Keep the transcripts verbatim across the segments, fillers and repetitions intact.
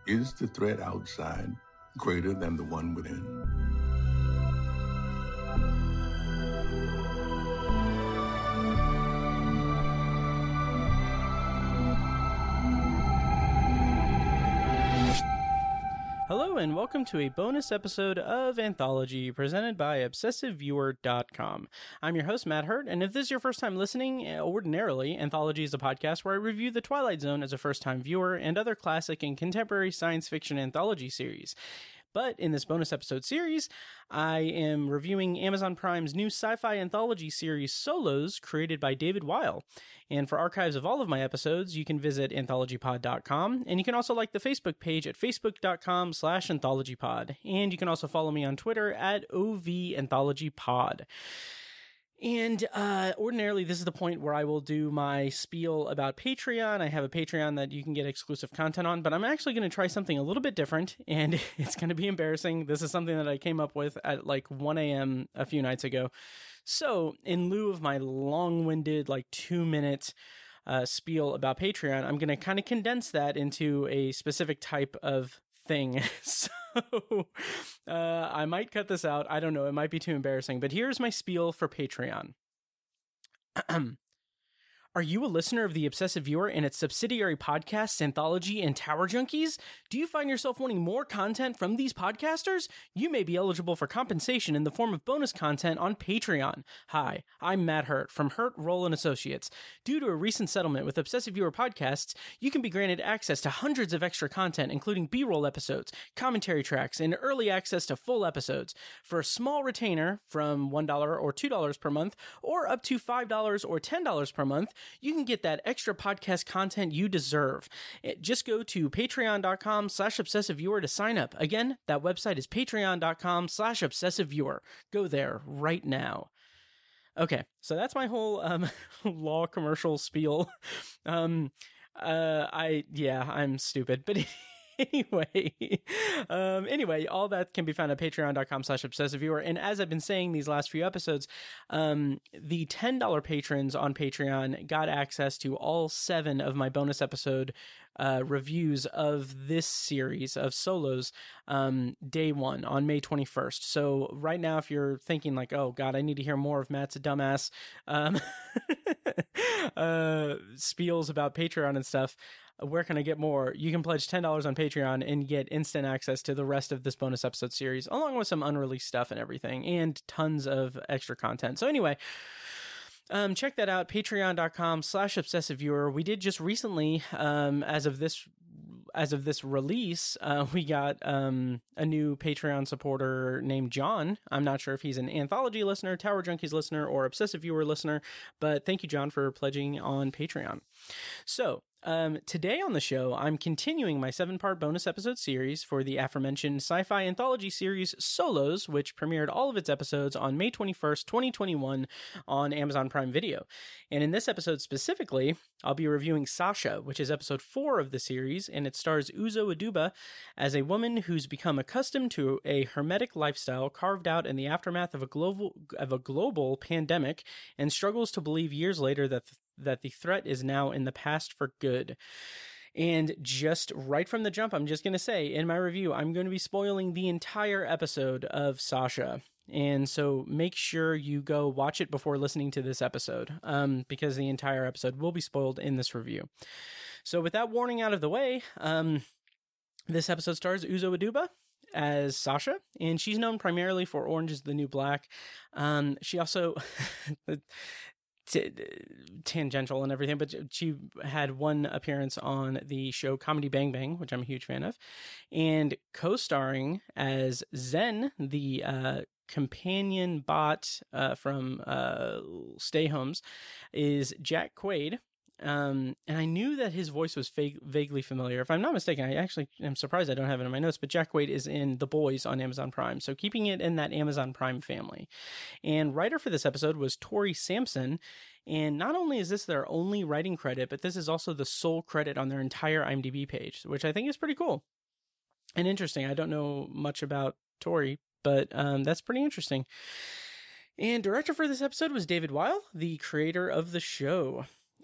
Is the threat outside greater than the one within? Hello and welcome to a bonus episode of Anthology presented by Obsessive Viewer dot com. I'm your host, Matt Hurt, and if this is your first time listening, ordinarily, Anthology is a podcast where I review The Twilight Zone as a first-time viewer and other classic and contemporary science fiction anthology series. But in this bonus episode series, I am reviewing Amazon Prime's new sci-fi anthology series Solos, created by David Weil. And for archives of all of my episodes, you can visit anthology pod dot com, and you can also like the Facebook page at facebook dot com slash anthologypod. And you can also follow me on Twitter at O V Anthology Pod. And uh, ordinarily, this is the point where I will do my spiel about Patreon. I have a Patreon that you can get exclusive content on, but I'm actually going to try something a little bit different, and it's going to be embarrassing. This is something that I came up with at like one a.m. a few nights ago. So in lieu of my long-winded, like two-minute uh, spiel about Patreon, I'm going to kind of condense that into a specific type of thing. So uh, I might cut this out. I don't know. It might be too embarrassing. But here's my spiel for Patreon. Are you a listener of The Obsessive Viewer and its subsidiary podcasts, Anthology and Tower Junkies? Do you find yourself wanting more content from these podcasters? You may be eligible for compensation in the form of bonus content on Patreon. Hi, I'm Matt Hurt from Hurt, Roll and Associates. Due to a recent settlement with Obsessive Viewer Podcasts, you can be granted access to hundreds of extra content, including B-roll episodes, commentary tracks, and early access to full episodes. For a small retainer from one dollar or two dollars per month, or up to five dollars or ten dollars per month, you can get that extra podcast content you deserve. Just go to patreon dot com slash obsessive viewer to sign up. Again, that website is patreon dot com slash obsessive viewer. Go there right now. Okay, so that's my whole um, law commercial spiel. Um, uh, I, yeah, I'm stupid, but Anyway, um, anyway, all that can be found at patreon dot com slash obsessive viewer. And as I've been saying these last few episodes, um, the ten dollars patrons on Patreon got access to all seven of my bonus episode uh, reviews of this series of Solos um, day one on May twenty-first. So right now, if you're thinking like, oh God, I need to hear more of Matt's dumbass um, uh, spiels about Patreon and stuff, where can I get more? You can pledge ten dollars on Patreon and get instant access to the rest of this bonus episode series, along with some unreleased stuff and everything, and tons of extra content. So anyway, um, check that out, patreon dot com slash obsessive viewer. We did just recently, um, as of this as of this release, uh, we got um, a new Patreon supporter named John. I'm not sure if he's an Anthology listener, Tower Junkies listener, or Obsessive Viewer listener, but thank you, John, for pledging on Patreon. So, Um, today on the show, I'm continuing my seven-part bonus episode series for the aforementioned sci-fi anthology series Solos, which premiered all of its episodes on May twenty-first, twenty twenty-one on Amazon Prime Video. And in this episode specifically, I'll be reviewing Sasha, which is episode four of the series, and it stars Uzo Aduba as a woman who's become accustomed to a hermetic lifestyle carved out in the aftermath of a global of a global pandemic and struggles to believe years later that th- that the threat is now in the past for good. And just right from the jump, I'm just going to say, in my review, I'm going to be spoiling the entire episode of Sasha. And so make sure you go watch it before listening to this episode, um, because the entire episode will be spoiled in this review. So with that warning out of the way, um, this episode stars Uzo Aduba as Sasha, and she's known primarily for Orange is the New Black. Um, she also... T- tangential and everything, but she had one appearance on the show Comedy Bang Bang, which I'm a huge fan of, and co-starring as Zen, the uh, companion bot uh, from uh, Stay Homes, is Jack Quaid. Um, and I knew that his voice was vague, vaguely familiar. If I'm not mistaken, I actually am surprised I don't have it in my notes, but Jack Quaid is in The Boys on Amazon Prime. So keeping it in that Amazon Prime family. And writer for this episode was Tori Sampson. And not only is this their only writing credit, but this is also the sole credit on their entire IMDb page, which I think is pretty cool and interesting. I don't know much about Tori, but, um, that's pretty interesting. And director for this episode was David Weil, the creator of the show.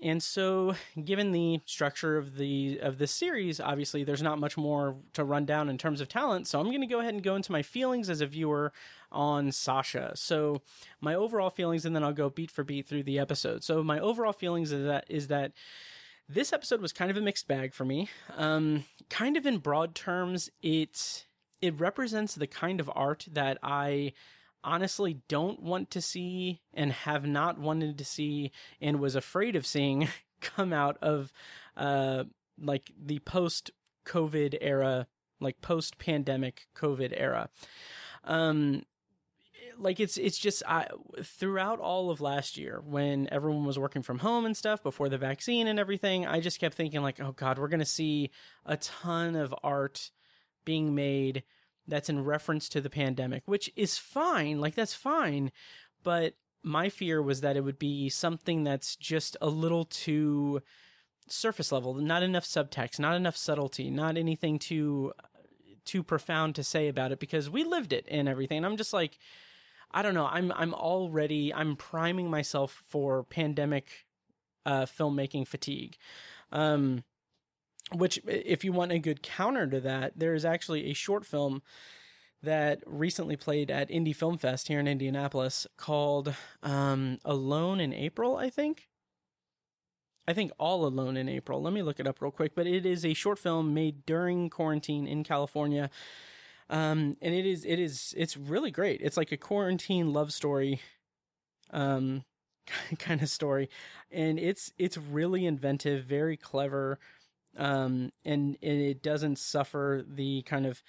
and so, given the structure of the of this series, obviously there's not much more to run down in terms of talent. So I'm going to go ahead and go into my feelings as a viewer on Sasha. So my overall feelings, and then I'll go beat for beat through the episode. So my overall feelings is that is that this episode was kind of a mixed bag for me. Um, kind of in broad terms, it it represents the kind of art that I honestly don't want to see and have not wanted to see and was afraid of seeing come out of uh like the post-COVID era, like post-pandemic COVID era. Um like it's it's just I throughout all of last year when everyone was working from home and stuff before the vaccine and everything, I just kept thinking like, oh God, we're going to see a ton of art being made that's in reference to the pandemic, which is fine. Like, that's fine. But my fear was that it would be something that's just a little too surface level, not enough subtext, not enough subtlety, not anything too, too profound to say about it, because we lived it and everything. And I'm just like, I don't know. I'm, I'm already, I'm priming myself for pandemic, uh, filmmaking fatigue. Um, Which, if you want a good counter to that, there is actually a short film that recently played at Indie Film Fest here in Indianapolis called um, Alone in April, I think. I think All Alone in April. Let me look it up real quick. But it is a short film made during quarantine in California. Um, and it is, it is, it's really great. It's like a quarantine love story, um, kind of story. And it's, it's really inventive, very clever. Um, and, and it doesn't suffer the kind of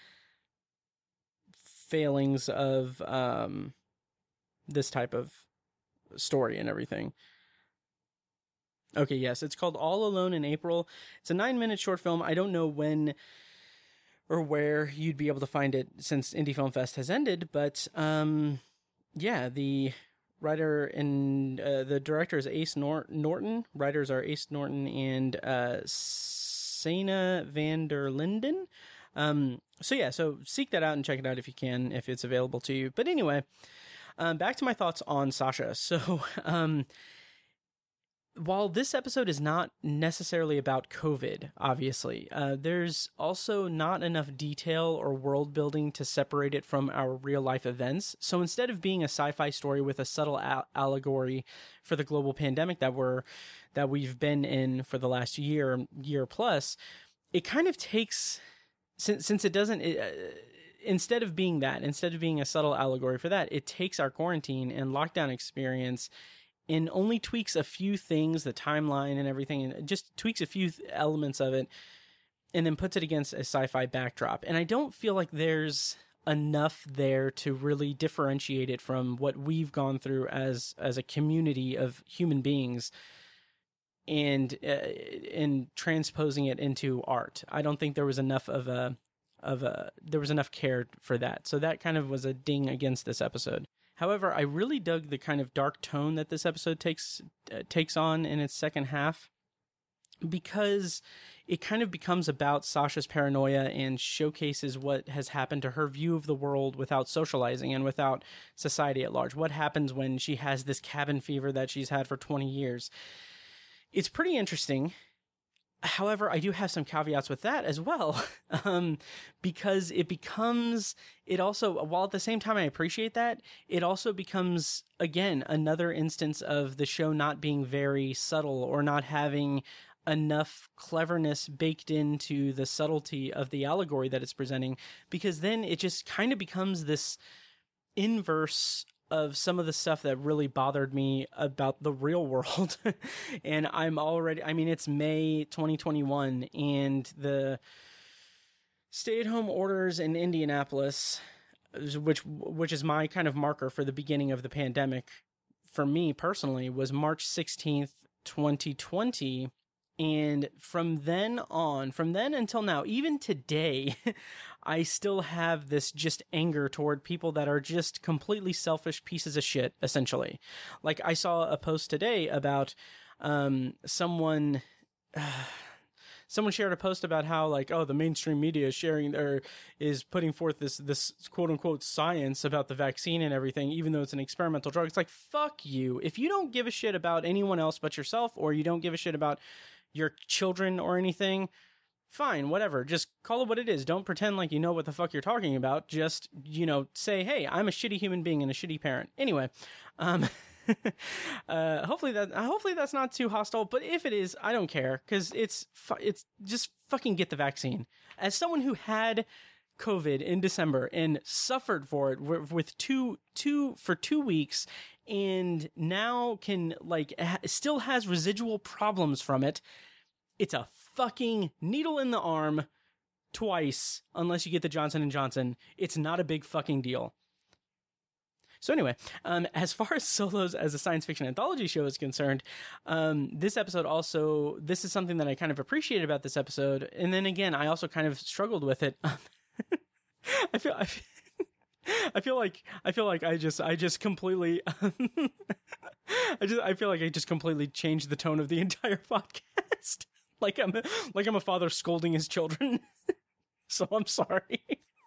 failings of, um, this type of story and everything. Okay, yes, it's called All Alone in April. It's a nine minute short film. I don't know when or where you'd be able to find it since Indie Film Fest has ended, but, um, yeah, the writer and, uh, the director is Ace Nor- Norton. Writers are Ace Norton and, uh, Sana van der Linden. Um, so yeah, so seek that out and check it out if you can, if it's available to you. But anyway, um, back to my thoughts on Sasha. So, um, while this episode is not necessarily about COVID, obviously, uh, there's also not enough detail or world building to separate it from our real life events. So instead of being a sci-fi story with a subtle a- allegory for the global pandemic that we're that we've been in for the last year, year plus, it kind of takes, since since it doesn't, it, uh, instead of being that, instead of being a subtle allegory for that, it takes our quarantine and lockdown experience and only tweaks a few things, the timeline and everything, and just tweaks a few th- elements of it, and then puts it against a sci-fi backdrop. And I don't feel like there's enough there to really differentiate it from what we've gone through as as a community of human beings, and uh, and transposing it into art. I don't think there was enough of a of a there was enough care for that. So that kind of was a ding against this episode. However, I really dug the kind of dark tone that this episode takes uh, takes on in its second half, because it kind of becomes about Sasha's paranoia and showcases what has happened to her view of the world without socializing and without society at large. What happens when she has this cabin fever that she's had for twenty years? It's pretty interesting. However, I do have some caveats with that as well, um, because it becomes, it also, while at the same time I appreciate that, it also becomes, again, another instance of the show not being very subtle or not having enough cleverness baked into the subtlety of the allegory that it's presenting, because then it just kind of becomes this inverse of some of the stuff that really bothered me about the real world. And I'm already, I mean, it's May twenty twenty-one, and the stay-at-home orders in Indianapolis, which which is my kind of marker for the beginning of the pandemic, for me personally, was March sixteenth, twenty twenty. And from then on, from then until now, even today, I still have this just anger toward people that are just completely selfish pieces of shit, essentially. Like, I saw a post today about um, someone... Uh, someone shared a post about how like, oh, the mainstream media is sharing or is putting forth this this quote unquote science about the vaccine and everything, even though it's an experimental drug. It's like, fuck you. If you don't give a shit about anyone else but yourself, or you don't give a shit about your children or anything, fine, whatever. Just call it what it is. Don't pretend like you know what the fuck you're talking about. Just, you know, say, hey, I'm a shitty human being and a shitty parent. Anyway, um, uh, hopefully that, hopefully that's not too hostile, but if it is, I don't care, because it's, fu- it's just fucking get the vaccine. As someone who had COVID in December and suffered for it with, with two, two, for two weeks, and now can, like, ha- still has residual problems from it, it's a fucking needle in the arm twice, unless you get the Johnson and Johnson. It's not a big fucking deal. So anyway, um, as far as Solos as a science fiction anthology show is concerned, um, this episode also, this is something that I kind of appreciated about this episode. And then again, I also kind of struggled with it. I feel, I feel, I feel like, I feel like I just, I just completely, I just, I feel like I just completely changed the tone of the entire podcast. Like I'm, like I'm a father scolding his children. So I'm sorry.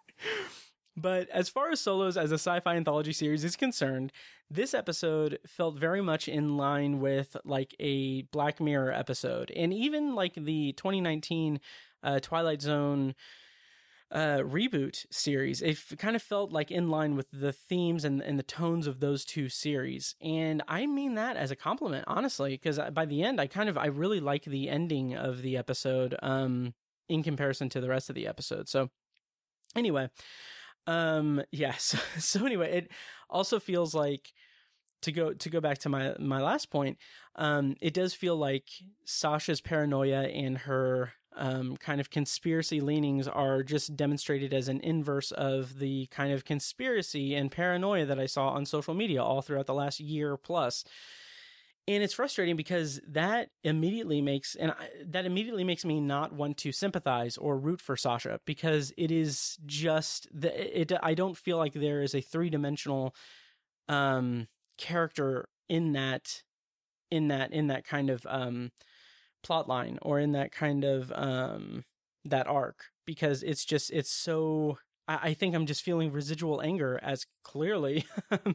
But as far as Solos as a sci-fi anthology series is concerned, this episode felt very much in line with like a Black Mirror episode. And even like the twenty nineteen uh, Twilight Zone uh, reboot series, it f- kind of felt like in line with the themes and, and the tones of those two series. And I mean that as a compliment, honestly, because by the end, I kind of, I really like the ending of the episode um, in comparison to the rest of the episode. So anyway... Um, yes. So anyway, it also feels like, to go, to go back to my, my last point, um, it does feel like Sasha's paranoia and her, um, kind of conspiracy leanings are just demonstrated as an inverse of the kind of conspiracy and paranoia that I saw on social media all throughout the last year plus. And it's frustrating because that immediately makes, and I, that immediately makes me not want to sympathize or root for Sasha, because it is just the, it, I don't feel like there is a three dimensional, um, character in that, in that, in that kind of, um, plot line, or in that kind of, um, that arc, because it's just, it's so, I think I'm just feeling residual anger as clearly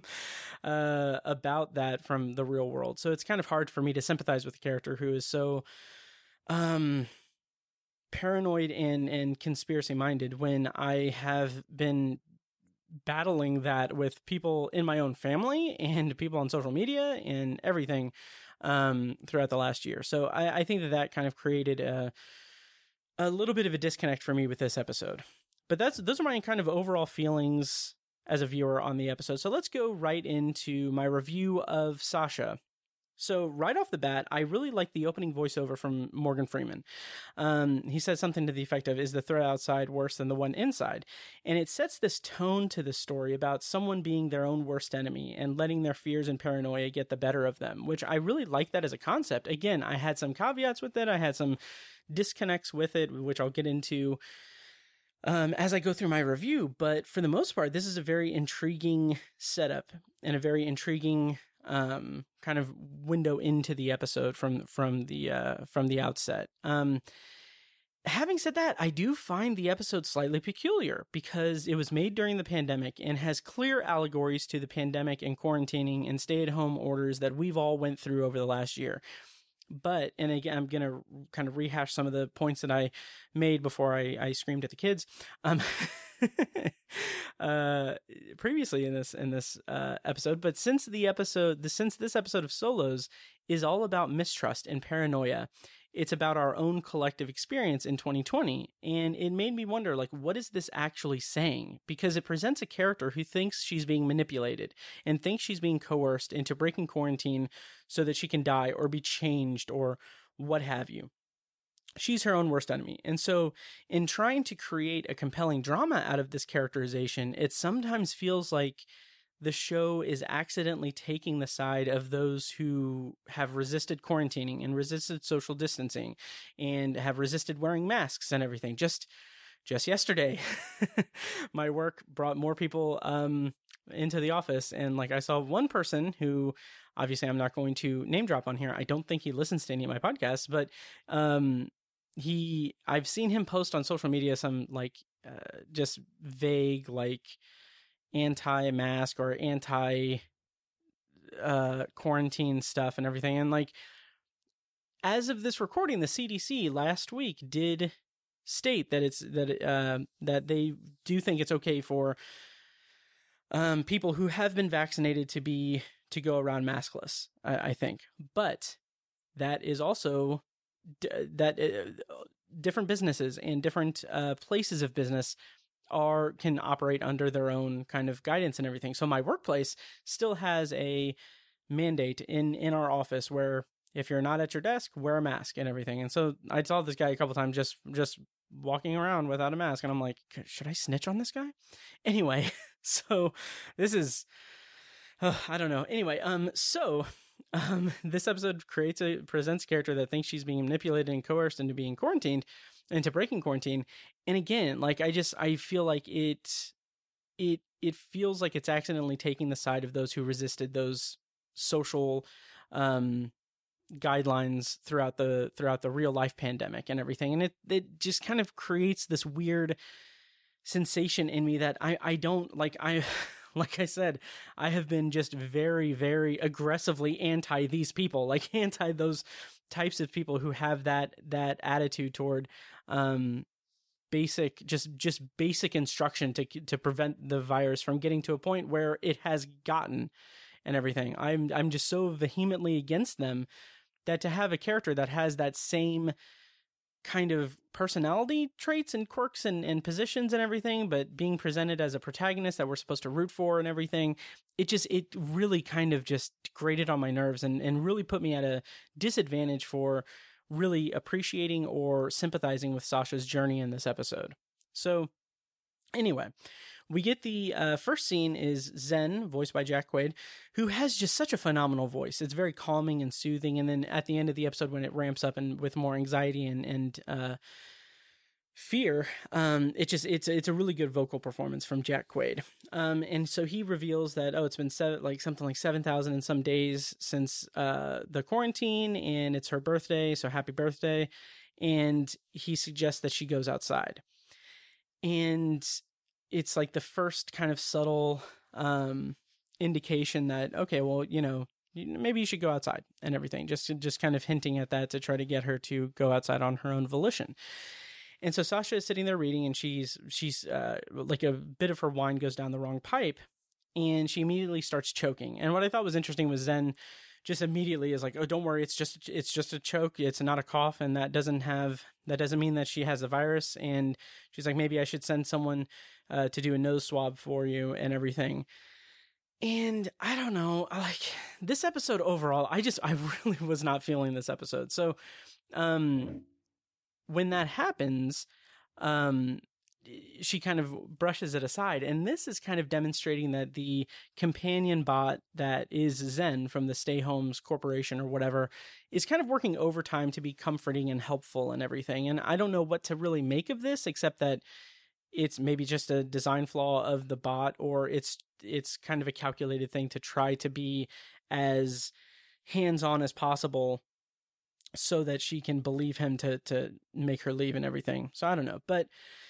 uh, about that from the real world. So it's kind of hard for me to sympathize with a character who is so um, paranoid and, and conspiracy minded, when I have been battling that with people in my own family and people on social media and everything um, throughout the last year. So I, I think that that kind of created a, a little bit of a disconnect for me with this episode. But that's those are my kind of overall feelings as a viewer on the episode. So let's go right into my review of Sasha. So right off the bat, I really like the opening voiceover from Morgan Freeman. Um, he says something to the effect of, "Is the threat outside worse than the one inside?" And it sets this tone to the story about someone being their own worst enemy and letting their fears and paranoia get the better of them, which I really like that as a concept. Again, I had some caveats with it. I had some disconnects with it, which I'll get into Um, as I go through my review, but for the most part, this is a very intriguing setup and a very intriguing um, kind of window into the episode from from the uh, from the outset. Um, having said that, I do find the episode slightly peculiar because it was made during the pandemic and has clear allegories to the pandemic and quarantining and stay-at-home orders that we've all went through over the last year. But, and again, I'm going to kind of rehash some of the points that I made before I, I screamed at the kids. Um, uh, previously in this, in this, uh, episode, but since the episode, the, since this episode of Solos is all about mistrust and paranoia, it's about our own collective experience in twenty twenty. And it made me wonder, like, what is this actually saying? Because it presents a character who thinks she's being manipulated and thinks she's being coerced into breaking quarantine so that she can die or be changed or what have you. She's her own worst enemy. And so in trying to create a compelling drama out of this characterization, it sometimes feels like the show is accidentally taking the side of those who have resisted quarantining and resisted social distancing and have resisted wearing masks and everything. Just, just yesterday, my work brought more people um, into the office. And like, I saw one person who, obviously I'm not going to name drop on here. I don't think he listens to any of my podcasts, but um, he, I've seen him post on social media some like uh, just vague like anti-mask or anti uh, quarantine stuff and everything. And like, as of this recording, the C D C last week did state that it's that uh, that they do think it's okay for um, people who have been vaccinated to be to go around maskless. I, I think, but that is also d- that uh, different businesses and different uh, places of business are can operate under their own kind of guidance and everything. So my workplace still has a mandate in in our office where if you're not at your desk, wear a mask and everything. And so I saw this guy a couple times just just walking around without a mask, and I'm like, should I snitch on this guy? Anyway, so this is uh, I don't know. Anyway, um, so um, this episode creates a presents a character that thinks she's being manipulated and coerced into being quarantined, into breaking quarantine. And again, like I just I feel like it it it feels like it's accidentally taking the side of those who resisted those social um guidelines throughout the throughout the real life pandemic and everything. And it it just kind of creates this weird sensation in me that I I don't like I like I said, I have been just very, very aggressively anti these people, like anti those types of people who have that that attitude toward um basic just just basic instruction to to prevent the virus from getting to a point where it has gotten and everything. I'm I'm just so vehemently against them that to have a character that has that same kind of personality traits and quirks and, and positions and everything, but being presented as a protagonist that we're supposed to root for and everything, it just, it really kind of just grated on my nerves and, and really put me at a disadvantage for really appreciating or sympathizing with Sasha's journey in this episode. So anyway, we get the uh, first scene is Zen, voiced by Jack Quaid, who has just such a phenomenal voice. It's very calming and soothing. And then at the end of the episode, when it ramps up and with more anxiety and and uh, fear, um, it just it's it's a really good vocal performance from Jack Quaid. Um, and so he reveals that oh, it's been seven, like something like seven thousand and some days since uh, the quarantine, and it's her birthday. So happy birthday! And he suggests that she goes outside, and it's like the first kind of subtle um, indication that, okay, well, you know, maybe you should go outside and everything, just, just kind of hinting at that to try to get her to go outside on her own volition. And so Sasha is sitting there reading, and she's, she's uh, like a bit of her wine goes down the wrong pipe, and she immediately starts choking. And what I thought was interesting was Zen just immediately is like, oh, don't worry, it's just it's just a choke, it's not a cough, and that doesn't have that doesn't mean that she has the virus. And she's like, maybe I should send someone uh, to do a nose swab for you and everything. And I don't know, like this episode overall, I just I really was not feeling this episode. So um, when that happens, um, she kind of brushes it aside. And this is kind of demonstrating that the companion bot that is Zen from the Stay Homes Corporation or whatever is kind of working overtime to be comforting and helpful and everything. And I don't know what to really make of this, except that it's maybe just a design flaw of the bot, or it's it's kind of a calculated thing to try to be as hands-on as possible so that she can believe him to to make her leave and everything. So I don't know. But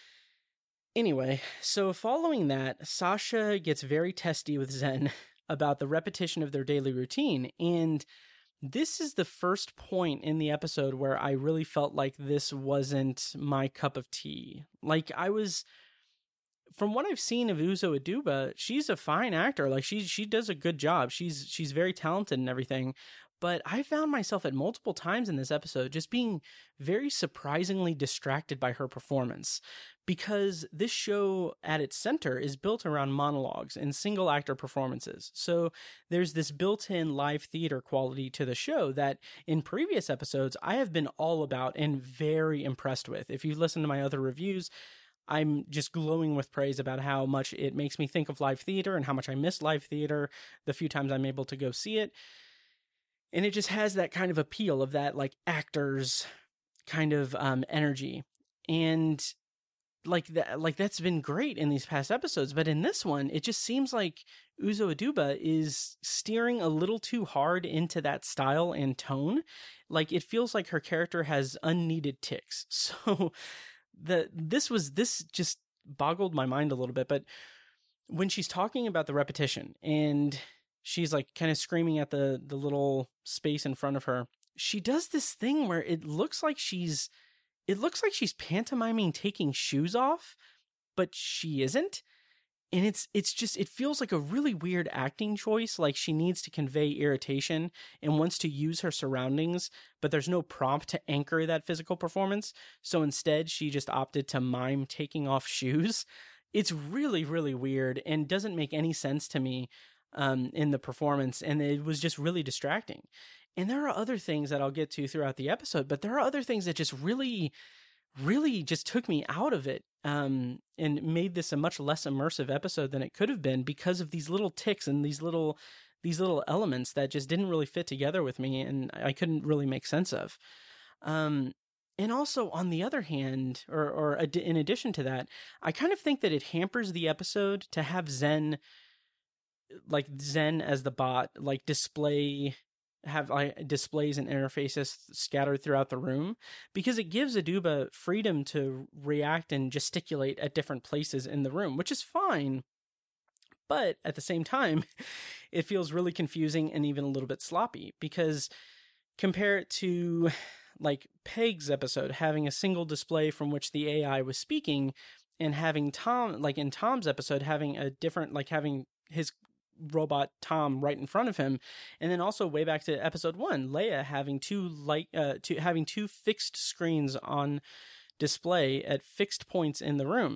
anyway, so following that, Sasha gets very testy with Zen about the repetition of their daily routine. And this is the first point in the episode where I really felt like this wasn't my cup of tea. Like I was, from what I've seen of Uzo Aduba, she's a fine actor. Like she she does a good job. She's she's very talented and everything. But I found myself at multiple times in this episode just being very surprisingly distracted by her performance, because this show at its center is built around monologues and single actor performances. So there's this built-in live theater quality to the show that in previous episodes I have been all about and very impressed with. If you listen to my other reviews, I'm just glowing with praise about how much it makes me think of live theater and how much I miss live theater the few times I'm able to go see it. And it just has that kind of appeal of that like actors kind of um, energy. And like that, like that's been great in these past episodes. But in this one, it just seems like Uzo Aduba is steering a little too hard into that style and tone. Like it feels like her character has unneeded ticks. So the this was this just boggled my mind a little bit. But when she's talking about the repetition and she's like kind of screaming at the the little space in front of her, she does this thing where it looks like she's It looks like she's pantomiming taking shoes off, but she isn't. And it's it's just, it feels like a really weird acting choice. Like she needs to convey irritation and wants to use her surroundings, but there's no prompt to anchor that physical performance. So instead, she just opted to mime taking off shoes. It's really, really weird and doesn't make any sense to me um, in the performance. And it was just really distracting. And there are other things that I'll get to throughout the episode, but there are other things that just really, really just took me out of it um, and made this a much less immersive episode than it could have been because of these little ticks and these little these little elements that just didn't really fit together with me and I couldn't really make sense of. Um, and also, on the other hand, or, or ad- in addition to that, I kind of think that it hampers the episode to have Zen, like Zen as the bot, like display... have like displays and interfaces scattered throughout the room, because it gives Aduba freedom to react and gesticulate at different places in the room, which is fine. But at the same time, it feels really confusing and even a little bit sloppy, because compare it to like Peg's episode, having a single display from which the A I was speaking, and having Tom, like in Tom's episode, having a different, like having his robot Tom right in front of him. And then also way back to episode one, Leia having two light uh to having two fixed screens on display at fixed points in the room.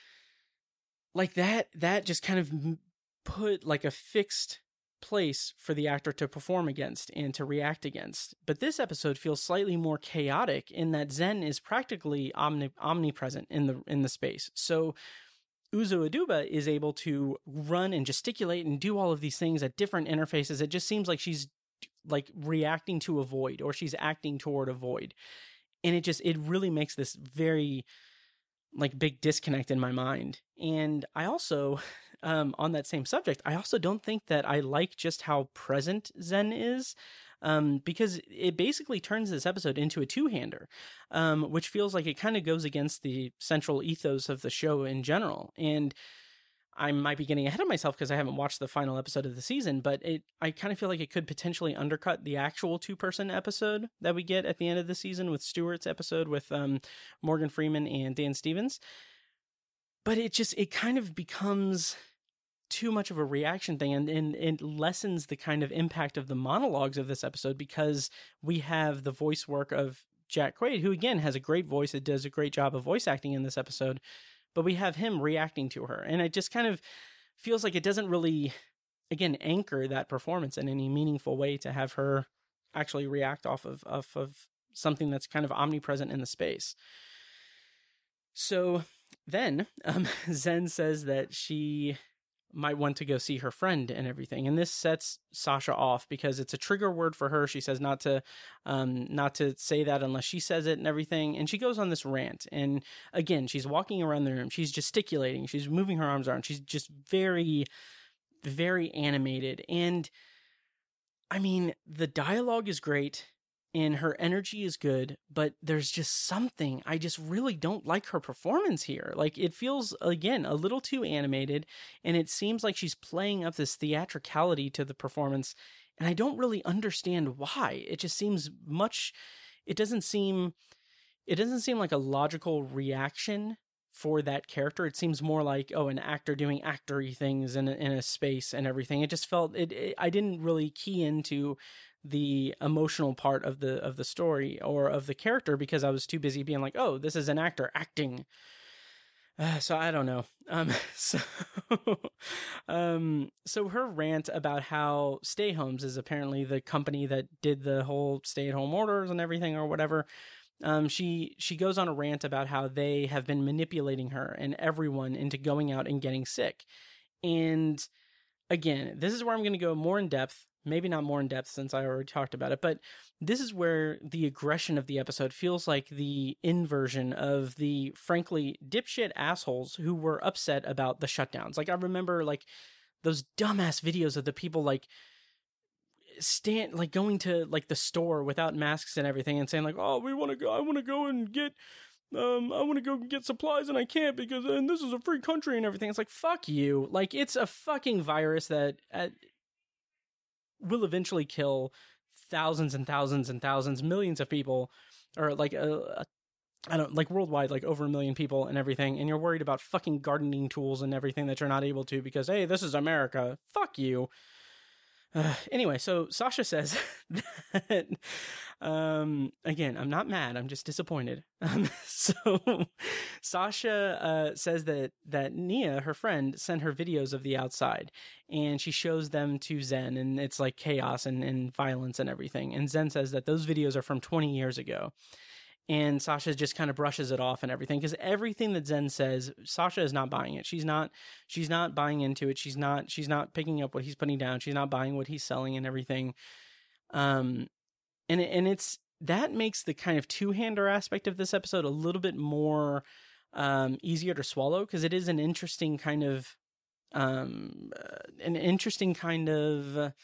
Like that that just kind of put like a fixed place for the actor to perform against and to react against. But this episode feels slightly more chaotic in that Zen is practically omni- omnipresent in the in the space. So Uzo Aduba is able to run and gesticulate and do all of these things at different interfaces. It just seems like she's like reacting to a void, or she's acting toward a void. And it just, it really makes this very like big disconnect in my mind. And I also, um, on that same subject, I also don't think that I like just how present Zen is. Um, because it basically turns this episode into a two-hander, um, which feels like it kind of goes against the central ethos of the show in general. And I might be getting ahead of myself because I haven't watched the final episode of the season, but it I kind of feel like it could potentially undercut the actual two-person episode that we get at the end of the season with Stewart's episode with um, Morgan Freeman and Dan Stevens. But it just, it kind of becomes too much of a reaction thing, and, and it lessens the kind of impact of the monologues of this episode, because we have the voice work of Jack Quaid, who again has a great voice. It does a great job of voice acting in this episode, but we have him reacting to her. And it just kind of feels like it doesn't really, again, anchor that performance in any meaningful way to have her actually react off of, off of something that's kind of omnipresent in the space. So then um, Zen says that she might want to go see her friend and everything. And this sets Sasha off because it's a trigger word for her. She says not to, um, not to say that unless she says it and everything. And she goes on this rant. And again, she's walking around the room. She's gesticulating. She's moving her arms around. She's just very, very animated. And I mean, the dialogue is great and her energy is good, but there's just something, I just really don't like her performance here. Like, it feels, again, a little too animated, and it seems like she's playing up this theatricality to the performance, and I don't really understand why. It just seems much, it doesn't seem, it doesn't seem like a logical reaction for that character. It seems more like, oh, an actor doing actory things in a, in a space and everything. It just felt, it, it I didn't really key into the emotional part of the of the story or of the character because I was too busy being like, oh, this is an actor acting. Uh, so I don't know. Um, so, um, so her rant about how Stay Homes is apparently the company that did the whole stay-at-home orders and everything or whatever. Um, she she goes on a rant about how they have been manipulating her and everyone into going out and getting sick. And again, this is where I'm going to go more in depth maybe not more in depth since I already talked about it, but this is where the aggression of the episode feels like the inversion of the, frankly, dipshit assholes who were upset about the shutdowns. Like, I remember, like, those dumbass videos of the people, like, stand, like, going to, like, the store without masks and everything and saying, like, oh, we want to go, I want to go and get, um, I want to go get supplies and I can't because, and this is a free country and everything. It's like, fuck you. Like, it's a fucking virus that uh, will eventually kill thousands and thousands and thousands, millions of people, or like uh, I don't like worldwide, like over a million people and everything. And you're worried about fucking gardening tools and everything that you're not able to because, hey, this is America. Fuck you. Uh, anyway, so Sasha says that, um, again, I'm not mad. I'm just disappointed. Um, so Sasha uh, says that, that Nia, her friend, sent her videos of the outside and she shows them to Zen and it's like chaos and, and violence and everything. And Zen says that those videos are from twenty years ago. And Sasha just kind of brushes it off and everything because everything that Zen says, Sasha is not buying it. She's not, she's not buying into it. She's not, she's not picking up what he's putting down. She's not buying what he's selling and everything. Um, and and it's that makes the kind of two-hander aspect of this episode a little bit more um, easier to swallow because it is an interesting kind of, um, uh, an interesting kind of. Uh,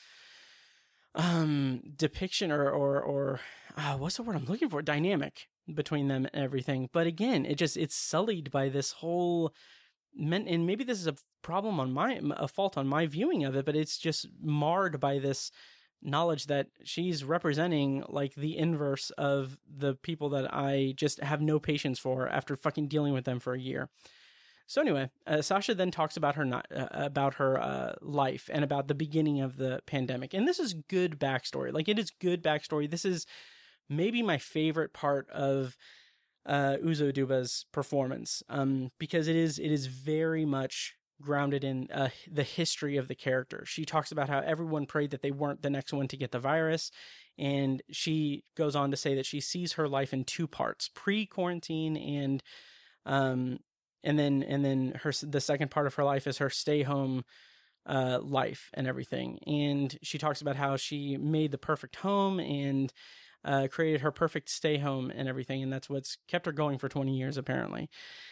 um depiction or or or uh, what's the word I'm looking for dynamic between them and everything. But again, it just it's sullied by this whole men- and maybe this is a problem on my a fault on my viewing of it, but it's just marred by this knowledge that she's representing like the inverse of the people that I just have no patience for after fucking dealing with them for a year. So anyway, uh, Sasha then talks about her not, uh, about her uh, life and about the beginning of the pandemic. And this is good backstory. Like, it is good backstory. This is maybe my favorite part of uh, Uzo Aduba's performance um, because it is it is very much grounded in uh, the history of the character. She talks about how everyone prayed that they weren't the next one to get the virus. And she goes on to say that she sees her life in two parts, pre-quarantine and um And then, and then her, the second part of her life is her stay home, uh, life and everything. And she talks about how she made the perfect home and, uh, created her perfect stay home and everything. And that's what's kept her going for twenty years, apparently.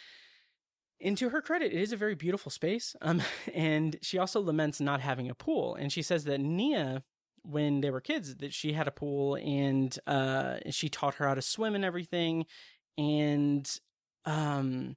And to her credit, it is a very beautiful space. Um, and she also laments not having a pool. And she says that Nia, when they were kids, that she had a pool and, uh, she taught her how to swim and everything. And, um,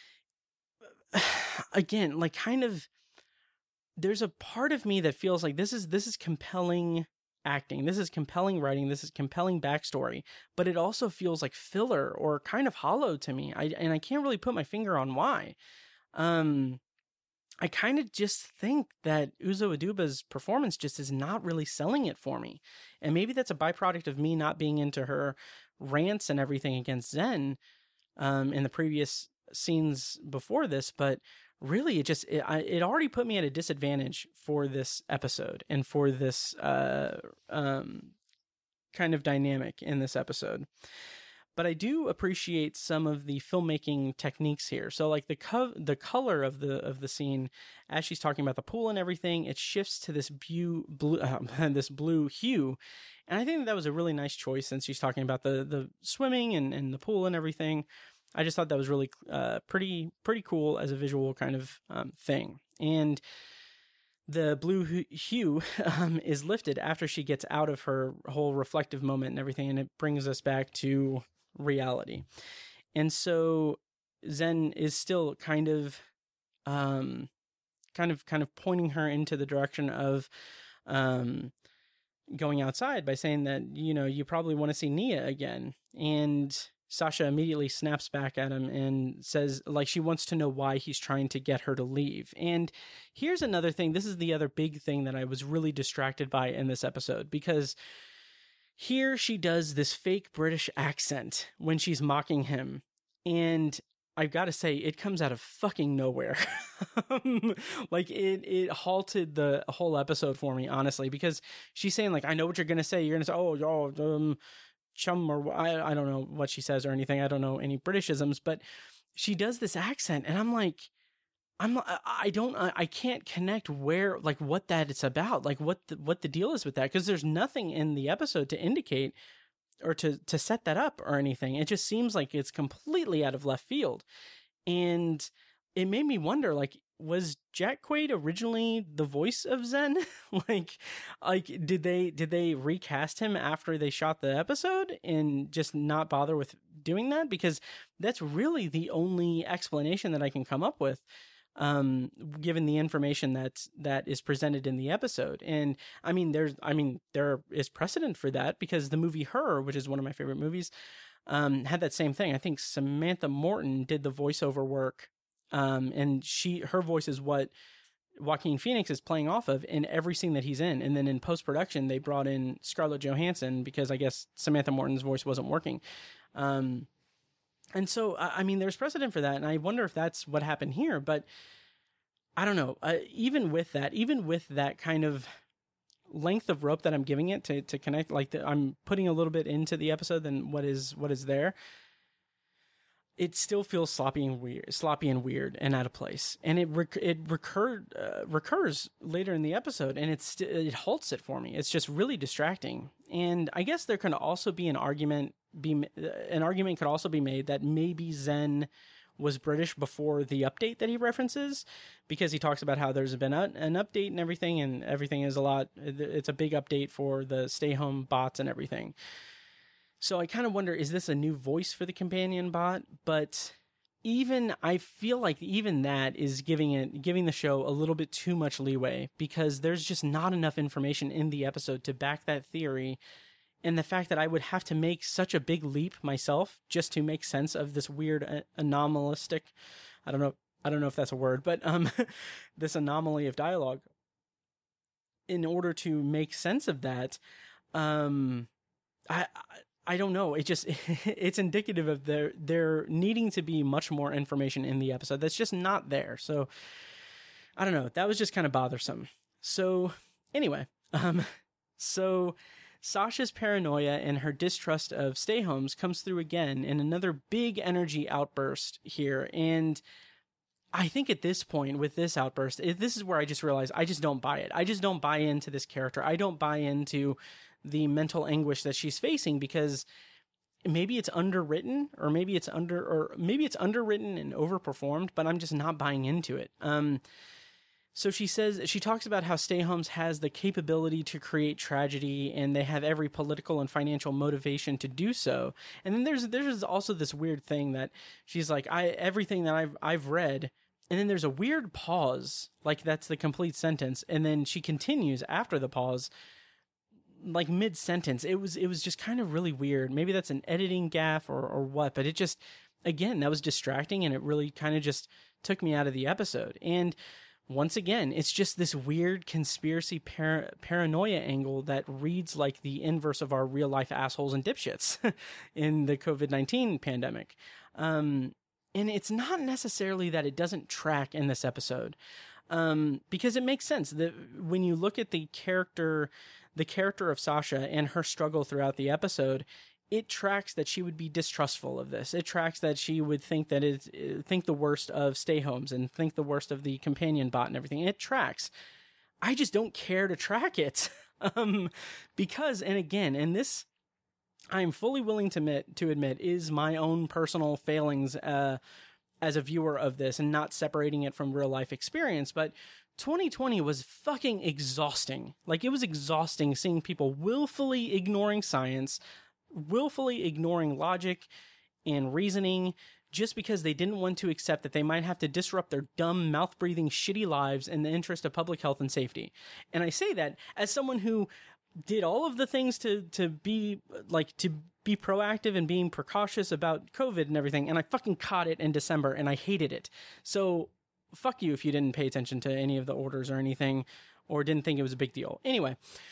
again, like kind of there's a part of me that feels like this is this is compelling acting, this is compelling writing, this is compelling backstory, but it also feels like filler or kind of hollow to me. I and I can't really put my finger on why. Um, I kind of just think that Uzo Aduba's performance just is not really selling it for me, and maybe that's a byproduct of me not being into her rants and everything against Zen um, in the previous scenes before this, but really it just it, I, it already put me at a disadvantage for this episode and for this uh um kind of dynamic in this episode. But I do appreciate some of the filmmaking techniques here. So like the co- the color of the of the scene as she's talking about the pool and everything, it shifts to this blue blue um, this blue hue, and I think that, that was a really nice choice since she's talking about the the swimming and and the pool and everything. I just thought that was really uh, pretty pretty cool as a visual kind of um, thing. And the blue hue um, is lifted after she gets out of her whole reflective moment and everything, and it brings us back to reality. And so Zen is still kind of, um, kind of, kind of pointing her into the direction of um, going outside by saying that, you know, you probably want to see Nia again. And Sasha immediately snaps back at him and says, like, she wants to know why he's trying to get her to leave. And here's another thing. This is the other big thing that I was really distracted by in this episode, because here she does this fake British accent when she's mocking him. And I've got to say, it comes out of fucking nowhere. Like, it, it halted the whole episode for me, honestly, because she's saying, like, I know what you're going to say. You're going to say, oh, oh, um, chum, or I, I don't know what she says or anything. I don't know any Britishisms, but she does this accent and I'm like, I'm I don't I can't connect where like what that it's about, like what the, what the deal is with that, because there's nothing in the episode to indicate or to to set that up or anything. It just seems like it's completely out of left field, and it made me wonder, like, was Jack Quaid originally the voice of Zen? like, like did they did they recast him after they shot the episode and just not bother with doing that? Because that's really the only explanation that I can come up with, um, given the information that that is presented in the episode. And I mean, there's I mean there is precedent for that, because the movie Her, which is one of my favorite movies, um, had that same thing. I think Samantha Morton did the voiceover work. Um, and she, her voice is what Joaquin Phoenix is playing off of in every scene that he's in. And then in post-production, they brought in Scarlett Johansson because I guess Samantha Morton's voice wasn't working. Um, and so, I, I mean, there's precedent for that. And I wonder if that's what happened here, but I don't know. Uh, even with that, even with that kind of length of rope that I'm giving it to, to connect, like the, I'm putting a little bit into the episode than what is, what is there. It still feels sloppy and weird, sloppy and weird, and out of place. And it rec- it recurred uh, recurs later in the episode, and it's st- it halts it for me. It's just really distracting. And I guess there can also be an argument be an argument could also be made that maybe Zen was British before the update that he references, because he talks about how there's been a, an update and everything, and everything is a lot. It's a big update for the stay home bots and everything. So I kind of wonder, is this a new voice for the companion bot? But even, I feel like even that is giving it, giving the show a little bit too much leeway, because there's just not enough information in the episode to back that theory. And the fact that I would have to make such a big leap myself just to make sense of this weird uh, anomalistic, I don't know, I don't know if that's a word, but um, this anomaly of dialogue, in order to make sense of that, um, I, I I don't know. It just, it's indicative of there, there needing to be much more information in the episode that's just not there. So I don't know. That was just kind of bothersome. So anyway, um, so Sasha's paranoia and her distrust of stay homes comes through again in another big energy outburst here. And I think at this point with this outburst, this is where I just realized I just don't buy it. I just don't buy into this character. I don't buy into the mental anguish that she's facing, because maybe it's underwritten, or maybe it's under, or maybe it's underwritten and overperformed, but I'm just not buying into it. Um, so she says, she talks about how Stay Homes has the capability to create tragedy, and they have every political and financial motivation to do so. And then there's, there's also this weird thing that she's like, I, everything that I've, I've read, and then there's a weird pause, like that's the complete sentence. And then she continues after the pause, like mid sentence. It was, it was just kind of really weird. Maybe that's an editing gaffe or, or what, but it just, again, that was distracting, and it really kind of just took me out of the episode. And once again, it's just this weird conspiracy par- paranoia angle that reads like the inverse of our real life assholes and dipshits in the covid nineteen pandemic. Um, and it's not necessarily that it doesn't track in this episode, um, because it makes sense that when you look at the character, the character of Sasha and her struggle throughout the episode, it tracks that she would be distrustful of this. It tracks that she would think that it's, think the worst of stay homes and think the worst of the companion bot and everything. It tracks. I just don't care to track it. um, because, and again, and this, I'm fully willing to admit, to admit is my own personal failings, uh, as a viewer of this, and not separating it from real life experience. But twenty twenty was fucking exhausting. Like, it was exhausting seeing people willfully ignoring science, willfully ignoring logic and reasoning, just because they didn't want to accept that they might have to disrupt their dumb, mouth-breathing, shitty lives in the interest of public health and safety. And I say that as someone who did all of the things to, to be, like, to be proactive and being precautious about COVID and everything, and I fucking caught it in December, and I hated it. So, fuck you if you didn't pay attention to any of the orders or anything, or didn't think it was a big deal. Anyway,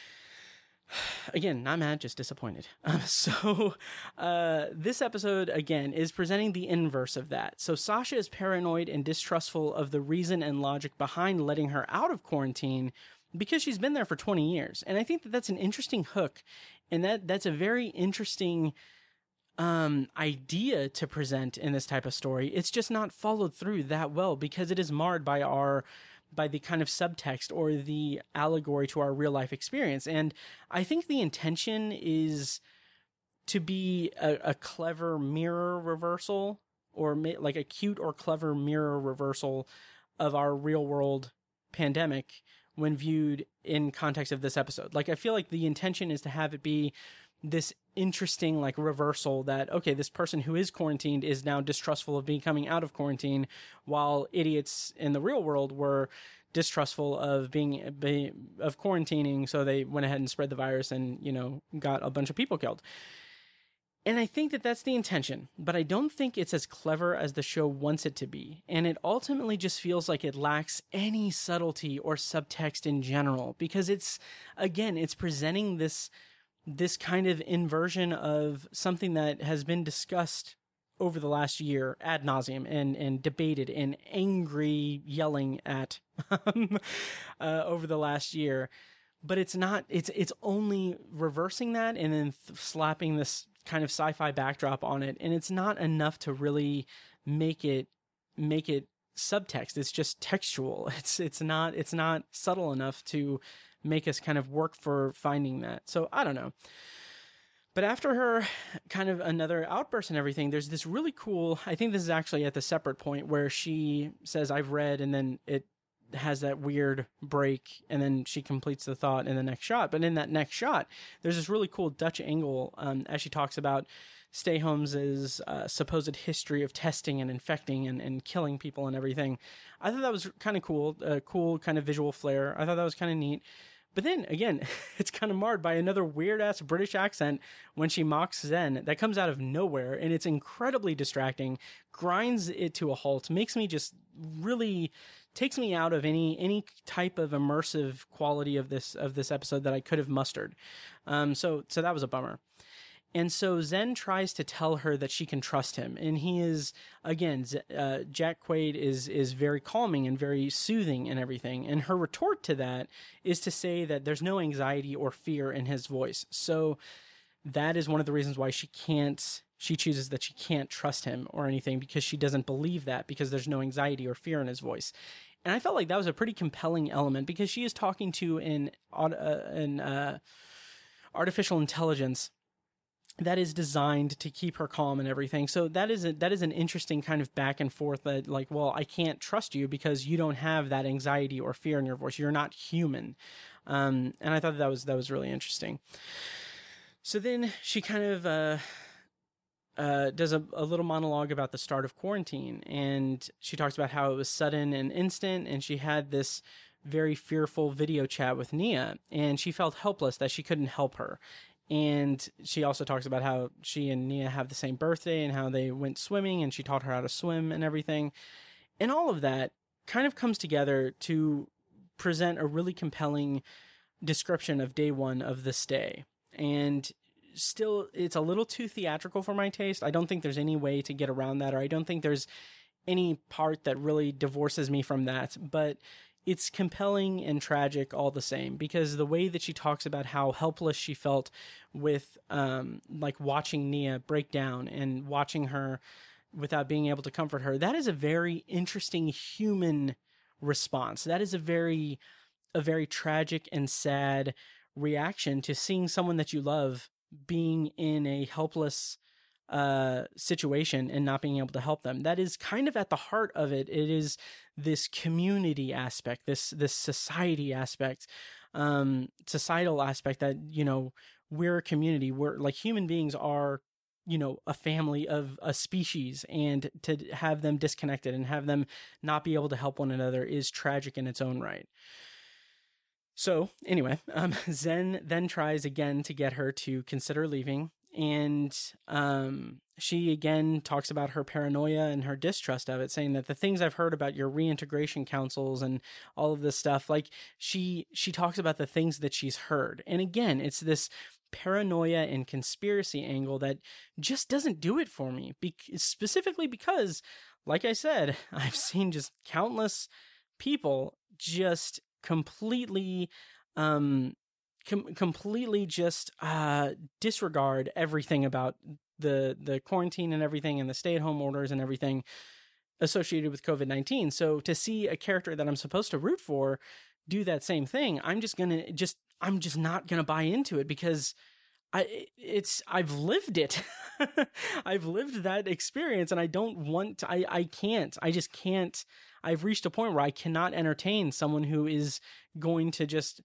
again, not mad, just disappointed. Um, so, uh, this episode, again, is presenting the inverse of that. So Sasha is paranoid and distrustful of the reason and logic behind letting her out of quarantine, because she's been there for twenty years. And I think that that's an interesting hook, and that that's a very interesting um, idea to present in this type of story. It's just not followed through that well because it is marred by our by the kind of subtext or the allegory to our real life experience. And I think the intention is to be a, a clever mirror reversal, or ma- like a cute or clever mirror reversal of our real world pandemic when viewed in context of this episode. Like, I feel like the intention is to have it be this interesting like reversal that, okay, this person who is quarantined is now distrustful of being coming out of quarantine, while idiots in the real world were distrustful of being, be, of quarantining, so they went ahead and spread the virus and, you know, got a bunch of people killed. And I think that that's the intention, but I don't think it's as clever as the show wants it to be. And it ultimately just feels like it lacks any subtlety or subtext in general, because it's, again, it's presenting this this kind of inversion of something that has been discussed over the last year ad nauseum and, and debated and angry yelling at um, uh, over the last year. But it's not, it's, it's only reversing that and then th- slapping this kind of sci-fi backdrop on it. And it's not enough to really make it, make it subtext. It's just textual. It's, it's not, it's not subtle enough to make us kind of work for finding that. So I don't know. But after her kind of another outburst and everything, there's this really cool, I think this is actually at the separate point where she says, I've read, and then it has that weird break, and then she completes the thought in the next shot. But in that next shot, there's this really cool Dutch angle um, as she talks about Stay Holmes' uh, supposed history of testing and infecting and, and killing people and everything. I thought that was kind of cool, a cool kind of visual flair. I thought that was kind of neat. But then, again, it's kind of marred by another weird-ass British accent when she mocks Zen that comes out of nowhere, and it's incredibly distracting, grinds it to a halt, makes me just really, takes me out of any any type of immersive quality of this of this episode that I could have mustered. Um, so so that was a bummer. And so Zen tries to tell her that she can trust him. And he is, again, uh, Jack Quaid is is very calming and very soothing and everything. And her retort to that is to say that there's no anxiety or fear in his voice. So that is one of the reasons why she can't, she chooses that she can't trust him or anything, because she doesn't believe that, because there's no anxiety or fear in his voice. And I felt like that was a pretty compelling element, because she is talking to an, uh, an uh, artificial intelligence that is designed to keep her calm and everything. So that is a, that is an interesting kind of back and forth that, like, well, I can't trust you because you don't have that anxiety or fear in your voice. You're not human. Um, and I thought that was, that was really interesting. So then she kind of, uh, uh, does a, a little monologue about the start of quarantine. And she talks about how it was sudden and instant. And she had this very fearful video chat with Nia, and she felt helpless that she couldn't help her. And she also talks about how she and Nia have the same birthday and how they went swimming and she taught her how to swim and everything. And all of that kind of comes together to present a really compelling description of day one of the stay. And still, it's a little too theatrical for my taste. I don't think there's any way to get around that, or I don't think there's any part that really divorces me from that. But it's compelling and tragic all the same, because the way that she talks about how helpless she felt with, um, like watching Nia break down and watching her without being able to comfort her, that is a very interesting human response. That is a very, a very tragic and sad reaction to seeing someone that you love being in a helpless uh situation and not being able to help them. That is kind of at the heart of it. It is this community aspect, this this society aspect, um societal aspect, that, you know, we're a community. We're like, human beings are, you know, a family of a species, and to have them disconnected and have them not be able to help one another is tragic in its own right. So anyway, um, Zen then tries again to get her to consider leaving. And um, she again talks about her paranoia and her distrust of it, saying that the things I've heard about your reintegration councils and all of this stuff, like she she talks about the things that she's heard. And again, it's this paranoia and conspiracy angle that just doesn't do it for me, Be- specifically because, like I said, I've seen just countless people just completely um Com- completely just uh, disregard everything about the the quarantine and everything and the stay-at-home orders and everything associated with COVID nineteen. So to see a character that I'm supposed to root for do that same thing, I'm just gonna just I'm just not gonna buy into it, because I it's I've lived it. I've lived that experience, and I don't want to, I I can't. I just can't. I've reached a point where I cannot entertain someone who is going to just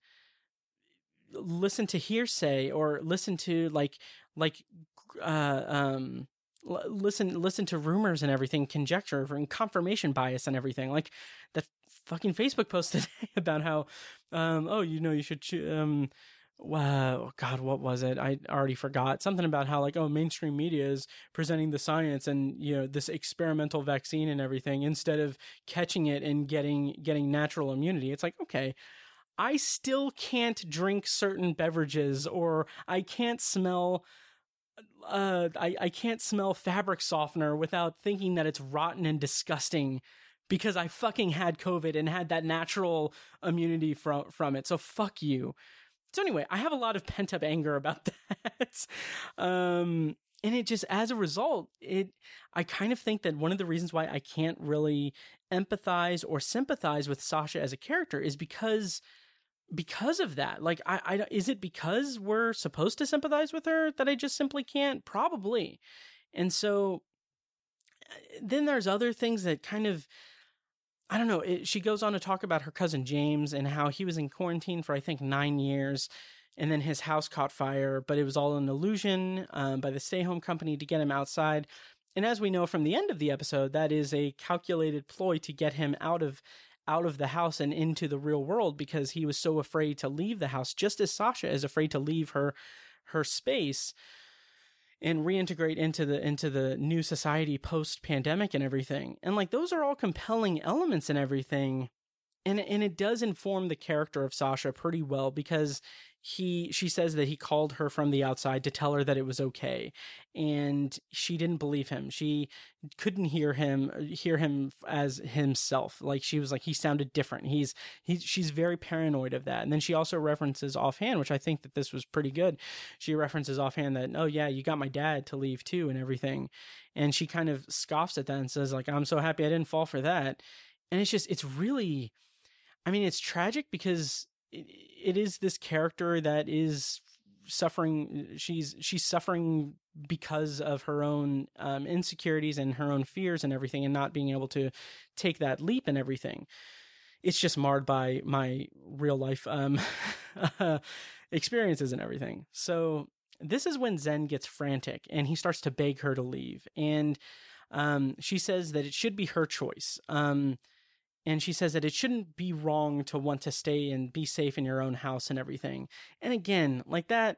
listen to hearsay or listen to like like uh um l- listen listen to rumors and everything, conjecture and confirmation bias and everything. Like that fucking Facebook post today about how um oh you know you should cho- um wow, God, what was it? I already forgot. Something about how like, oh, mainstream media is presenting the science and, you know, this experimental vaccine and everything instead of catching it and getting getting natural immunity. It's like, okay, I still can't drink certain beverages, or I can't smell uh I, I can't smell fabric softener without thinking that it's rotten and disgusting, because I fucking had COVID and had that natural immunity from from it. So fuck you. So anyway, I have a lot of pent up anger about that. um, and it just, as a result, it, I kind of think that one of the reasons why I can't really empathize or sympathize with Sasha as a character is because, because of that. Like, I, I, is it because we're supposed to sympathize with her that I just simply can't? Probably. And so then there's other things that kind of, I don't know, it, she goes on to talk about her cousin James and how he was in quarantine for, I think, nine years, and then his house caught fire, but it was all an illusion um, by the stay-home company to get him outside. And as we know from the end of the episode, that is a calculated ploy to get him out of out of the house and into the real world, because he was so afraid to leave the house, just as Sasha is afraid to leave her her space and reintegrate into the into the new society post-pandemic and everything. And like, those are all compelling elements and everything. And and it does inform the character of Sasha pretty well, because he she says that he called her from the outside to tell her that it was okay, and she didn't believe him. She couldn't hear him hear him as himself. Like, she was like, he sounded different. He's he's she's very paranoid of that. And then she also references offhand, which I think that this was pretty good. She references offhand that, oh yeah, you got my dad to leave too and everything. And she kind of scoffs at that and says like, I'm so happy I didn't fall for that. And it's just, it's really, I mean, it's tragic, because it, it is this character that is suffering. She's she's suffering because of her own um, insecurities and her own fears and everything, and not being able to take that leap and everything. It's just marred by my real life um, experiences and everything. So this is when Zen gets frantic and he starts to beg her to leave. And um, she says that it should be her choice. Um, And she says that it shouldn't be wrong to want to stay and be safe in your own house and everything. And again, like that,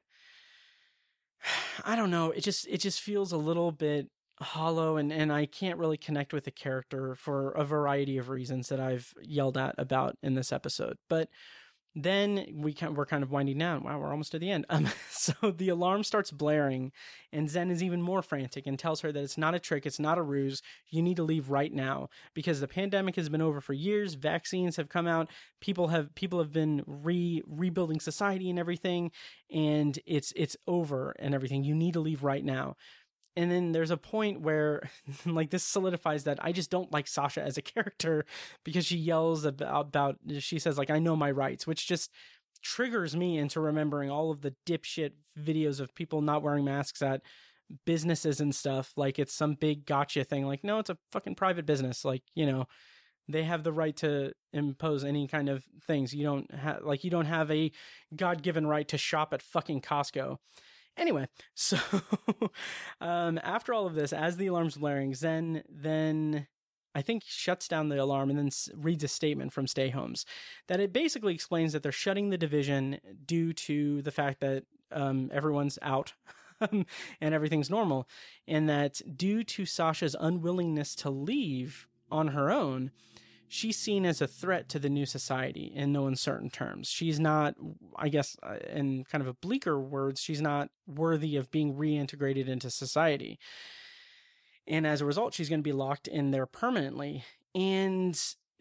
I don't know. It just, it just feels a little bit hollow, and, and I can't really connect with the character for a variety of reasons that I've yelled at about in this episode. But then we can, we're kind of winding down. Wow, we're almost to the end. Um, so the alarm starts blaring, and Zen is even more frantic and tells her that it's not a trick, it's not a ruse. You need to leave right now, because the pandemic has been over for years. Vaccines have come out. People have people have been re rebuilding society and everything, and it's it's over and everything. You need to leave right now. And then there's a point where, like, this solidifies that I just don't like Sasha as a character, because she yells about, about, she says, like, I know my rights, which just triggers me into remembering all of the dipshit videos of people not wearing masks at businesses and stuff. Like, it's some big gotcha thing. Like, no, it's a fucking private business. Like, you know, they have the right to impose any kind of things. You don't have, like, you don't have a God-given right to shop at fucking Costco. Anyway, so um, after all of this, as the alarm's blaring, Zen then, I think, shuts down the alarm and then s- reads a statement from Stay Homes that it basically explains that they're shutting the division due to the fact that um, everyone's out and everything's normal, and that due to Sasha's unwillingness to leave on her own, she's seen as a threat to the new society in no uncertain terms. She's not, I guess, in kind of a bleaker words, she's not worthy of being reintegrated into society. And as a result, she's going to be locked in there permanently. And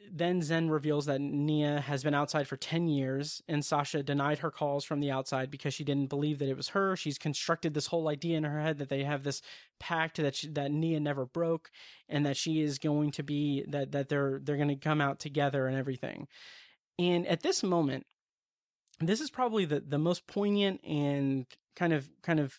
then Zen reveals that Nia has been outside for ten years, and Sasha denied her calls from the outside because she didn't believe that it was her. She's constructed this whole idea in her head that they have this pact that she, that Nia never broke, and that she is going to be that that they're they're going to come out together and everything. And at this moment, this is probably the the most poignant and kind of kind of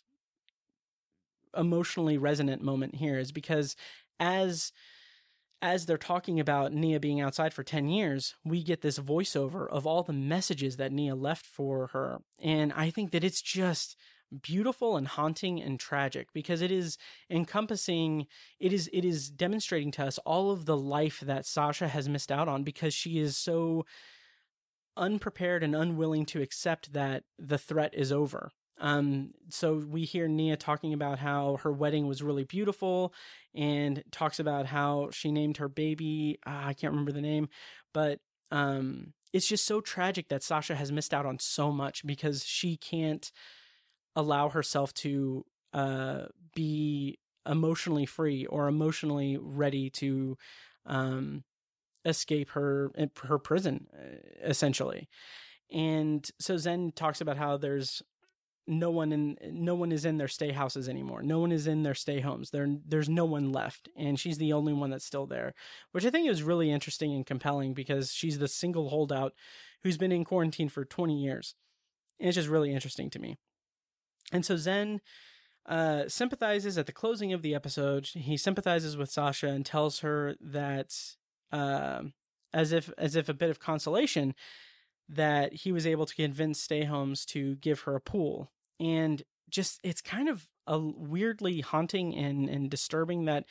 emotionally resonant moment here, is because as as they're talking about Nia being outside for ten years, we get this voiceover of all the messages that Nia left for her. And I think that it's just beautiful and haunting and tragic, because it is encompassing, it is, it is demonstrating to us all of the life that Sasha has missed out on, because she is so unprepared and unwilling to accept that the threat is over. Um, so we hear Nia talking about how her wedding was really beautiful, and talks about how she named her baby, uh, I can't remember the name, but um, it's just so tragic that Sasha has missed out on so much because she can't allow herself to uh, be emotionally free or emotionally ready to um, escape her her prison, essentially. And so Zen talks about how there's no one in no one is in their stay houses anymore. No one is in their stay homes. There there's no one left, and she's the only one that's still there, which I think is really interesting and compelling, because she's the single holdout who's been in quarantine for twenty years. And it's just really interesting to me. And so Zen uh, sympathizes at the closing of the episode. He sympathizes with Sasha and tells her that, uh, as if as if a bit of consolation, that he was able to convince stay homes to give her a pool. And just, it's kind of a weirdly haunting and, and disturbing that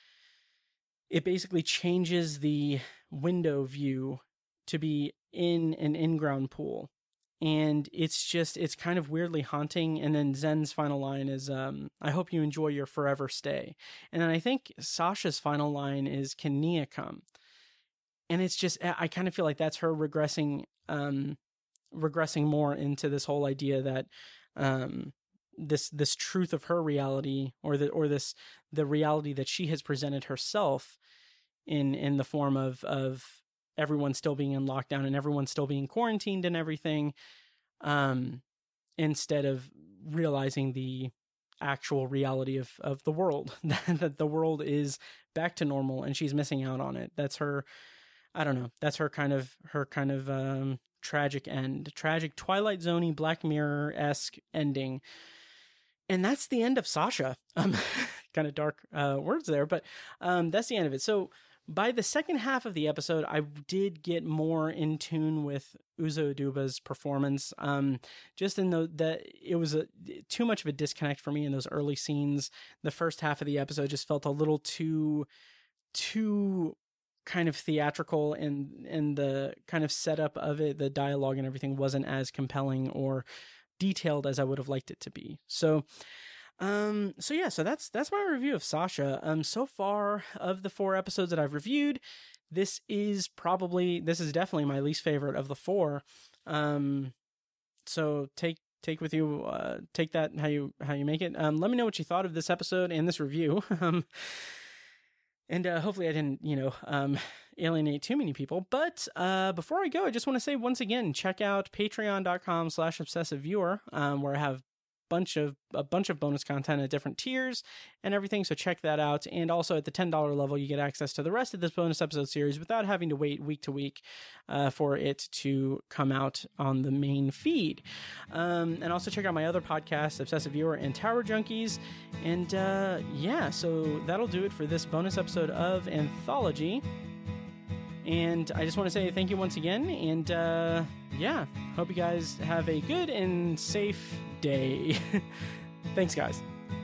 it basically changes the window view to be in an in-ground pool. And it's just, it's kind of weirdly haunting. And then Zen's final line is, um, I hope you enjoy your forever stay. And then I think Sasha's final line is, can Nia come? And it's just, I kind of feel like that's her regressing, um, regressing more into this whole idea that, um, this, this truth of her reality, or the, or this, the reality that she has presented herself in, in the form of, of everyone still being in lockdown and everyone still being quarantined and everything. Um, instead of realizing the actual reality of, of the world, that the world is back to normal and she's missing out on it. That's her, I don't know. That's her kind of, her kind of, um, tragic end, tragic Twilight Zone-y, Black Mirror-esque ending. And that's the end of Sasha. Um, kind of dark, uh, words there, but, um, that's the end of it. So by the second half of the episode, I did get more in tune with Uzo Aduba's performance. Um, just in the, that it was a, too much of a disconnect for me in those early scenes. The first half of the episode just felt a little too, too, kind of theatrical, and and the kind of setup of it, the dialogue and everything wasn't as compelling or detailed as I would have liked it to be. So, um, so yeah, so that's that's my review of Sasha. Um, so far of the four episodes that I've reviewed, this is probably this is definitely my least favorite of the four. Um, so take take with you, uh, take that how you how you make it. Um, let me know what you thought of this episode and this review. um. And uh, hopefully I didn't, you know, um, alienate too many people. But uh, before I go, I just want to say once again, check out patreon.com slash obsessive viewer, um, where I have bunch of a bunch of bonus content at different tiers and everything. So check that out. And also at the ten dollars level, you get access to the rest of this bonus episode series without having to wait week to week uh, for it to come out on the main feed. Um, and also check out my other podcasts, Obsessive Viewer and Tower Junkies. And uh, yeah, so that'll do it for this bonus episode of Anthology. And I just want to say thank you once again. And uh, yeah, hope you guys have a good and safe day. Thanks, guys.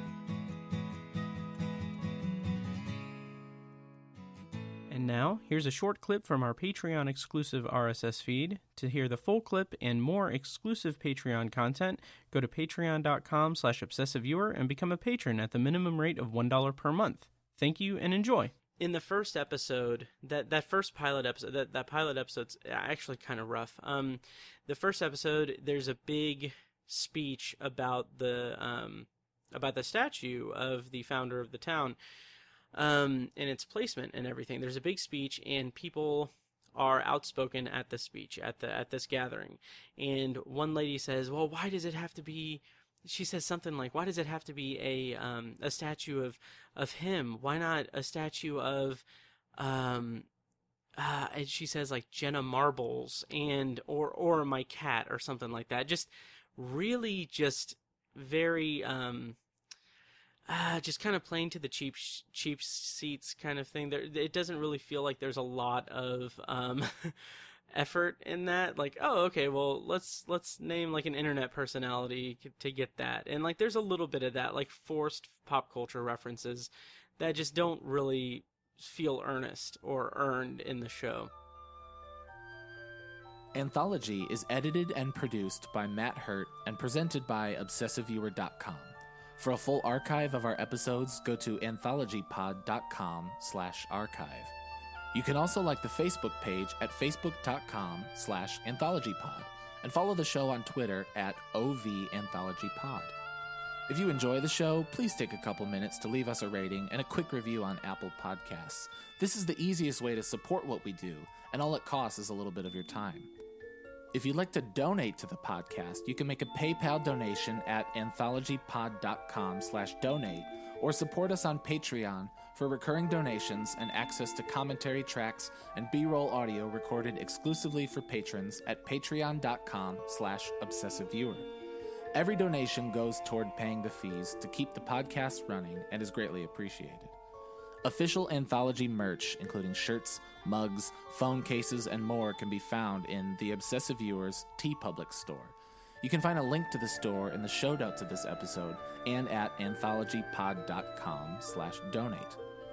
And now, here's a short clip from our Patreon exclusive R S S feed. To hear the full clip and more exclusive Patreon content, go to patreon.com slash obsessiveviewer and become a patron at the minimum rate of one dollar per month. Thank you and enjoy. In the first episode, that, that first pilot episode, that, that pilot episode's actually kind of rough. Um, the first episode, there's a big speech about the, um, about the statue of the founder of the town, um, and its placement and everything. There's a big speech, and people are outspoken at the speech, at the at this gathering. And one lady says, well, why does it have to be, she says something like, why does it have to be a um, a statue of, of him? Why not a statue of, um, uh, and she says like Jenna Marbles and, or, or my cat or something like that. Just really just very, um, Uh, just kind of playing to the cheap cheap seats kind of thing. There, it doesn't really feel like there's a lot of um, effort in that. Like, oh, okay, well, let's let's name like an internet personality to get that. And like, there's a little bit of that, like forced pop culture references that just don't really feel earnest or earned in the show. Anthology is edited and produced by Matt Hurt and presented by obsessive viewer dot com. For a full archive of our episodes, go to anthologypod.com slash archive. You can also like the Facebook page at facebook.com slash anthologypod and follow the show on Twitter at OVAnthologyPod. If you enjoy the show, please take a couple minutes to leave us a rating and a quick review on Apple Podcasts. This is the easiest way to support what we do, and all it costs is a little bit of your time. If you'd like to donate to the podcast, you can make a PayPal donation at anthologypod.com slash donate or support us on Patreon for recurring donations and access to commentary tracks and B-roll audio recorded exclusively for patrons at patreon.com slash obsessiveviewer. Every donation goes toward paying the fees to keep the podcast running and is greatly appreciated. Official Anthology merch, including shirts, mugs, phone cases, and more, can be found in the Obsessive Viewers TeePublic store. You can find a link to the store in the show notes of this episode and at anthologypod.com slash donate.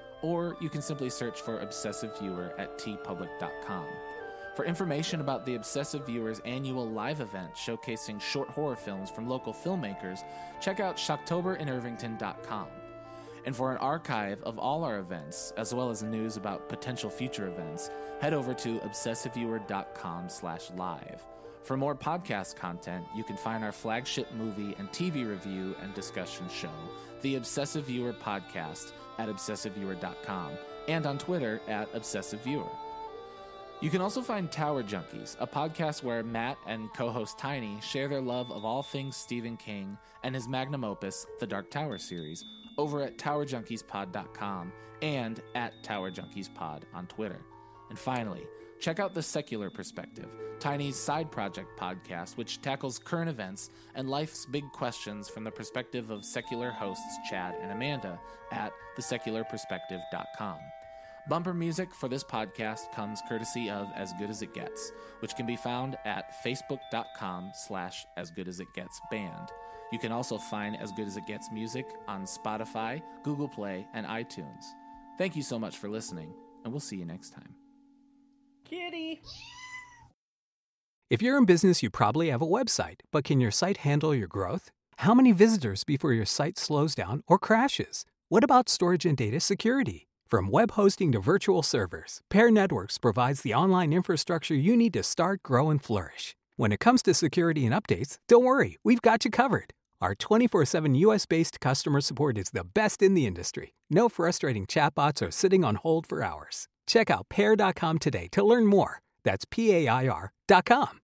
Or you can simply search for Obsessive Viewer at tee public dot com. For information about the Obsessive Viewers annual live event showcasing short horror films from local filmmakers, check out shocktober in irvington dot com. And for an archive of all our events, as well as news about potential future events, head over to obsessiveviewer.com slash live. For more podcast content, you can find our flagship movie and T V review and discussion show, The Obsessive Viewer Podcast, at obsessiveviewer dot com, and on Twitter at obsessiveviewer. You can also find Tower Junkies, a podcast where Matt and co-host Tiny share their love of all things Stephen King and his magnum opus, The Dark Tower series, over at tower junkies pod dot com and at tower junkies pod on Twitter. And finally, check out The Secular Perspective, Tiny's side project podcast, which tackles current events and life's big questions from the perspective of secular hosts Chad and Amanda at the secular perspective dot com. Bumper music for this podcast comes courtesy of As Good As It Gets, which can be found at facebook.com slash as good as it gets band. You can also find As Good As It Gets music on Spotify, Google Play, and iTunes. Thank you so much for listening, and we'll see you next time. Kitty! If you're in business, you probably have a website, but can your site handle your growth? How many visitors before your site slows down or crashes? What about storage and data security? From web hosting to virtual servers, Pair Networks provides the online infrastructure you need to start, grow, and flourish. When it comes to security and updates, don't worry, we've got you covered. Our twenty-four seven U S-based customer support is the best in the industry. No frustrating chatbots or sitting on hold for hours. Check out pair dot com today to learn more. That's P A I R dot com.